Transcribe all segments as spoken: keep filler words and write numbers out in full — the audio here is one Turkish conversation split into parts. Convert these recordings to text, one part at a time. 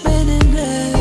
benimle.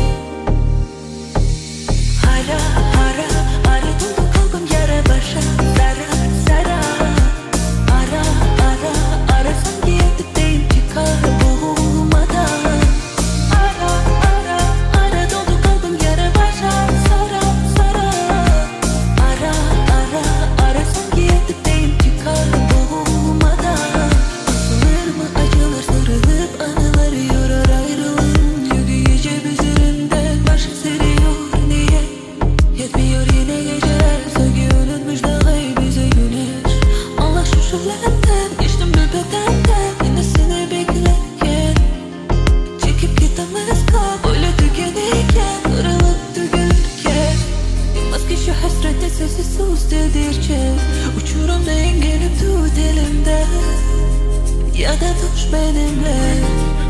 Hara hara ara doldu kalbim yara başa. Sara sara ara ara ara sanki yatıktayım çıkar boğulmadan. Ara ara ara doldu kalbim yara başa. Sara sara ara ara ara sanki yatıktayım çıkar boğulmadan. Asılır mı acılar sarılıp anıları yorar ayrılığın yükü gece üzerimde başa seriyor niye? Yetmiyor yine geceler sanki unutmuş daha iyi bize güneş. Allah şu şölenimden geçtim nöbetten de yine seni beklerken. Çekip gitmez kal öyle tükenirken kırılıp dökülürken. Bilmez ki şu hasrette sessiz sus dedirce. Uçurumda engelip tut elimden ya da tuş benimle.